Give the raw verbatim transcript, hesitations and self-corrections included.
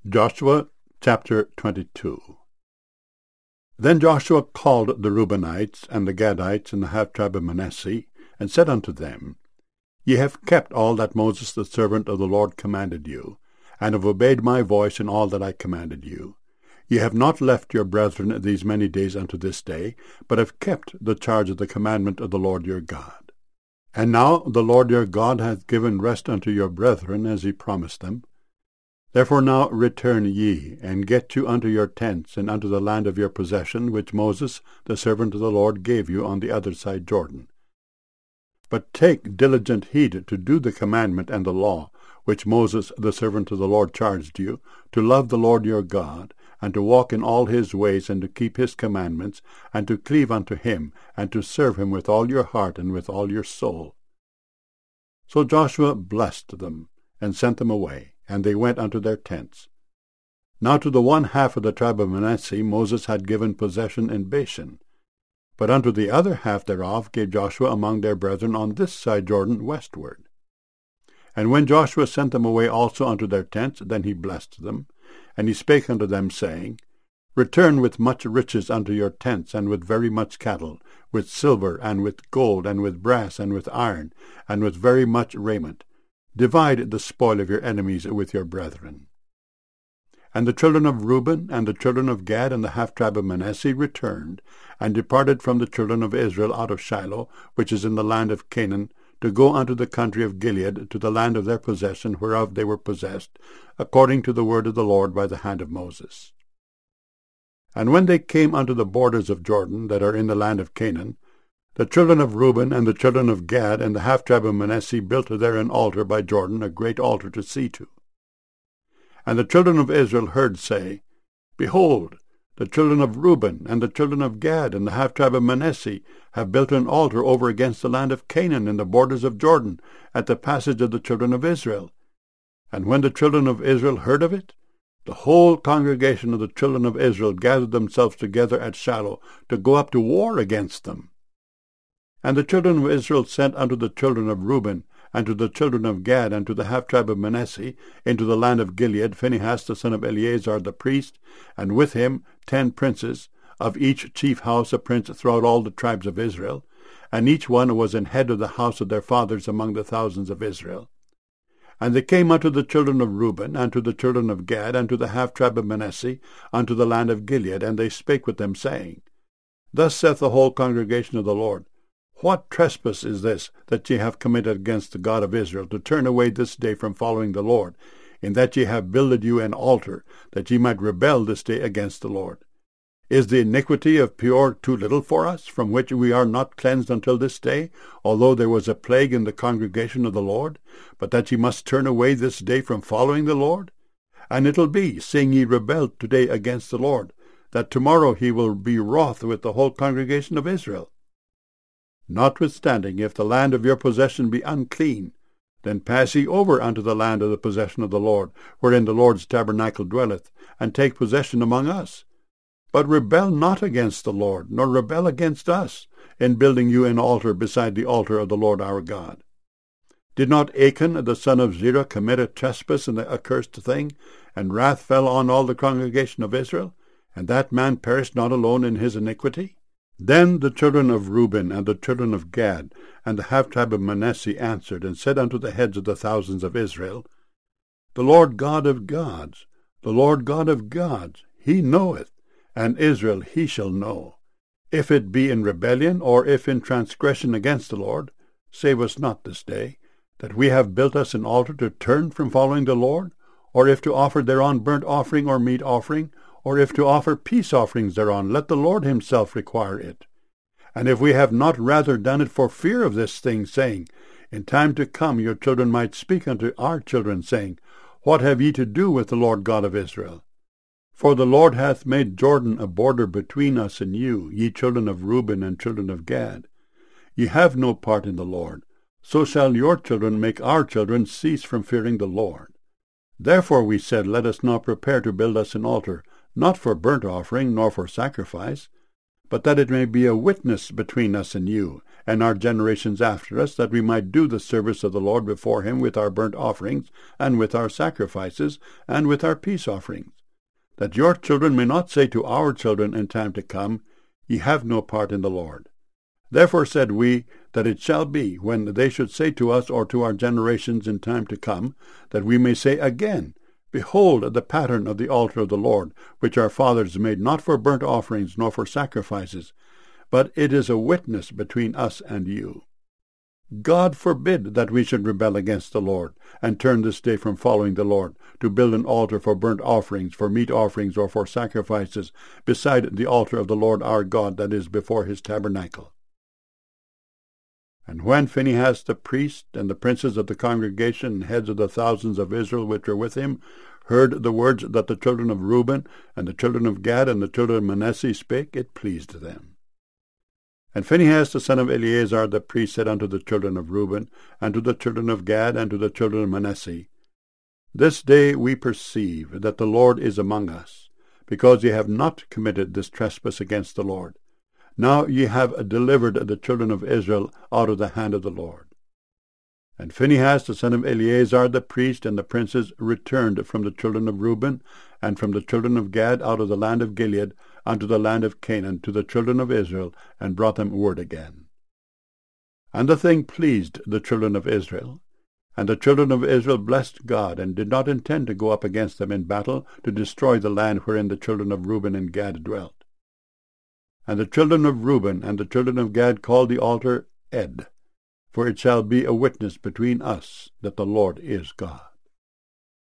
Joshua chapter twenty-two. Then Joshua called the Reubenites, and the Gadites, and the half-tribe of Manasseh, and said unto them, Ye have kept all that Moses the servant of the Lord commanded you, and have obeyed my voice in all that I commanded you. Ye have not left your brethren these many days unto this day, but have kept the charge of the commandment of the Lord your God. And now the Lord your God hath given rest unto your brethren, as he promised them. Therefore now return ye, and get you unto your tents, and unto the land of your possession, which Moses the servant of the Lord gave you on the other side Jordan. But take diligent heed to do the commandment and the law, which Moses the servant of the Lord charged you, to love the Lord your God, and to walk in all his ways, and to keep his commandments, and to cleave unto him, and to serve him with all your heart and with all your soul. So Joshua blessed them, and sent them away, and they went unto their tents. Now to the one half of the tribe of Manasseh Moses had given possession in Bashan, but unto the other half thereof gave Joshua among their brethren on this side Jordan westward. And when Joshua sent them away also unto their tents, then he blessed them, and he spake unto them, saying, Return with much riches unto your tents, and with very much cattle, with silver, and with gold, and with brass, and with iron, and with very much raiment. Divide the spoil of your enemies with your brethren. And the children of Reuben, and the children of Gad, and the half-tribe of Manasseh returned, and departed from the children of Israel out of Shiloh, which is in the land of Canaan, to go unto the country of Gilead, to the land of their possession, whereof they were possessed, according to the word of the Lord by the hand of Moses. And when they came unto the borders of Jordan, that are in the land of Canaan, the children of Reuben and the children of Gad and the half-tribe of Manasseh built there an altar by Jordan, a great altar to see to. And the children of Israel heard say, Behold, the children of Reuben and the children of Gad and the half-tribe of Manasseh have built an altar over against the land of Canaan in the borders of Jordan, at the passage of the children of Israel. And when the children of Israel heard of it, the whole congregation of the children of Israel gathered themselves together at Shiloh to go up to war against them. And the children of Israel sent unto the children of Reuben, and to the children of Gad, and to the half-tribe of Manasseh, into the land of Gilead, Phinehas the son of Eleazar the priest, and with him ten princes, of each chief house a prince throughout all the tribes of Israel, and each one was an head of the house of their fathers among the thousands of Israel. And they came unto the children of Reuben, and to the children of Gad, and to the half-tribe of Manasseh, unto the land of Gilead, and they spake with them, saying, Thus saith the whole congregation of the Lord, What trespass is this that ye have committed against the God of Israel, to turn away this day from following the Lord, in that ye have builded you an altar, that ye might rebel this day against the Lord? Is the iniquity of Peor too little for us, from which we are not cleansed until this day, although there was a plague in the congregation of the Lord, but that ye must turn away this day from following the Lord? And it'll be, seeing ye rebelled today against the Lord, that tomorrow he will be wroth with the whole congregation of Israel. Notwithstanding, if the land of your possession be unclean, then pass ye over unto the land of the possession of the Lord, wherein the Lord's tabernacle dwelleth, and take possession among us. But rebel not against the Lord, nor rebel against us, in building you an altar beside the altar of the Lord our God. Did not Achan the son of Zerah commit a trespass in the accursed thing, and wrath fell on all the congregation of Israel, and that man perished not alone in his iniquity? Then the children of Reuben and the children of Gad and the half-tribe of Manasseh answered, and said unto the heads of the thousands of Israel, The Lord God of gods, the Lord God of gods, he knoweth, and Israel he shall know. If it be in rebellion, or if in transgression against the Lord, save us not this day, that we have built us an altar to turn from following the Lord, or if to offer thereon burnt offering or meat offering, or if to offer peace offerings thereon, let the Lord himself require it. And if we have not rather done it for fear of this thing, saying, In time to come your children might speak unto our children, saying, What have ye to do with the Lord God of Israel? For the Lord hath made Jordan a border between us and you, ye children of Reuben and children of Gad. Ye have no part in the Lord, so shall your children make our children cease from fearing the Lord. Therefore we said, Let us now prepare to build us an altar, not for burnt offering, nor for sacrifice, but that it may be a witness between us and you, and our generations after us, that we might do the service of the Lord before him with our burnt offerings, and with our sacrifices, and with our peace offerings, that your children may not say to our children in time to come, Ye have no part in the Lord. Therefore said we, that it shall be, when they should say to us or to our generations in time to come, that we may say again, Behold the pattern of the altar of the Lord, which our fathers made not for burnt offerings nor for sacrifices, but it is a witness between us and you. God forbid that we should rebel against the Lord, and turn this day from following the Lord, to build an altar for burnt offerings, for meat offerings, or for sacrifices, beside the altar of the Lord our God that is before his tabernacle. And when Phinehas the priest, and the princes of the congregation, and heads of the thousands of Israel which were with him, heard the words that the children of Reuben, and the children of Gad, and the children of Manasseh spake, it pleased them. And Phinehas the son of Eleazar the priest said unto the children of Reuben, and to the children of Gad, and to the children of Manasseh, This day we perceive that the Lord is among us, because ye have not committed this trespass against the Lord. Now ye have delivered the children of Israel out of the hand of the Lord. And Phinehas the son of Eleazar the priest and the princes returned from the children of Reuben and from the children of Gad out of the land of Gilead unto the land of Canaan to the children of Israel, and brought them word again. And the thing pleased the children of Israel. And the children of Israel blessed God, and did not intend to go up against them in battle, to destroy the land wherein the children of Reuben and Gad dwelt. And the children of Reuben and the children of Gad called the altar Ed, for it shall be a witness between us that the Lord is God.